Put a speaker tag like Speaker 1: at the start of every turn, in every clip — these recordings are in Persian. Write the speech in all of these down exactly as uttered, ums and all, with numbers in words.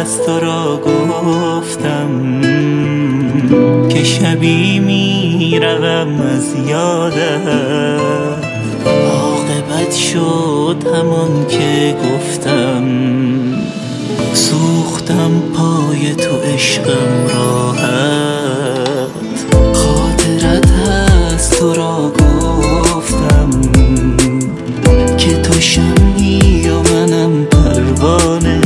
Speaker 1: از تو را گفتم که شبی می روم از یادت، عاقبت شد همان که گفتم. سوختم پای تو عشقم راحت، خاطرت هست تو را گفتم که تو شمعی و منم پروانه.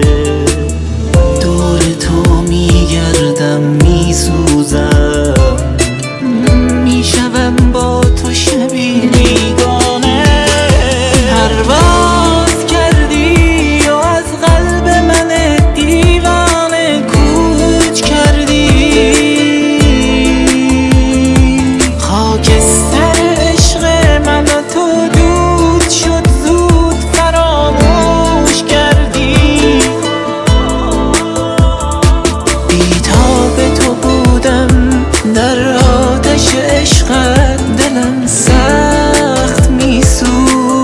Speaker 1: دور تو میگردم میسوزم، میشوم با تو شبی بیگانه. پرواز کردی و از قلب من دیوانه کوچ کردی، خاکستر عشق من و تو دود شد زود فراموش کردی. بیتاب تو بودم در آتش عشقت، دلم سخت میسوخت.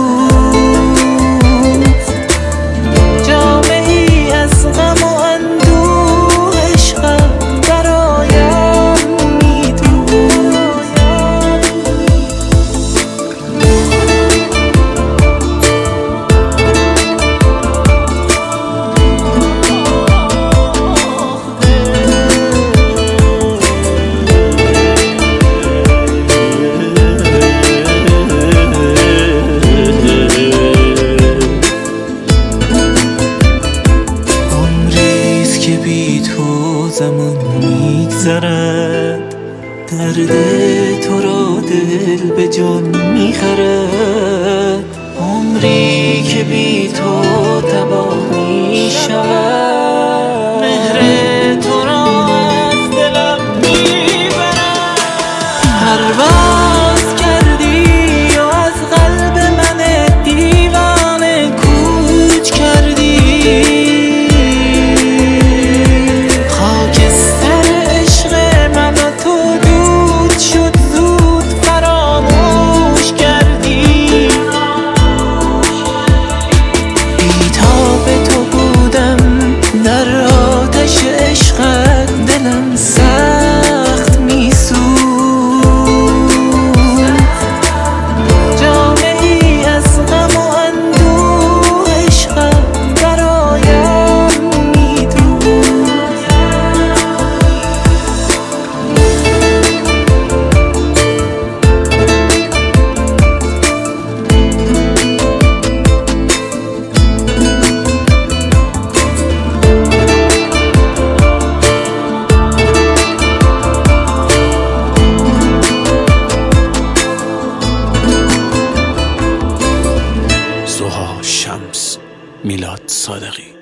Speaker 1: جامه ای از غم و اندوه عشقم برایم میدوخت. بی تو زمان میگذرد، درد تو را دل به جان میخرد. عمری که بی تو تباه میشود، مهر تو را از دلم میبرد. پرواز کردی و از قلب من دیوانه کوچ کردی، در آتش عشقت دلم سخت میسوخت. جامه ای از غم و اندوه عشقم برایم میدوخت.
Speaker 2: شمس میلاد صادقی.